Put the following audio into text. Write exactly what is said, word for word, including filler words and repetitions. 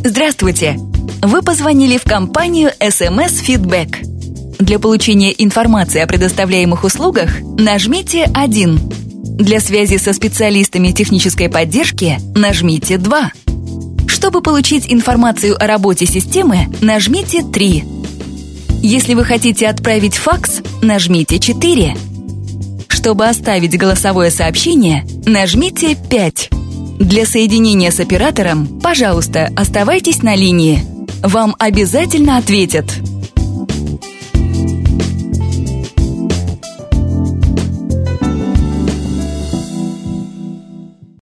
Здравствуйте! Вы позвонили в компанию эс эм эс Feedback. Для получения информации о предоставляемых услугах нажмите один. Для связи со специалистами технической поддержки нажмите два. Чтобы получить информацию о работе системы, нажмите три. Если вы хотите отправить факс, нажмите четыре. Чтобы оставить голосовое сообщение, нажмите пять. Для соединения с оператором, пожалуйста, оставайтесь на линии. Вам обязательно ответят.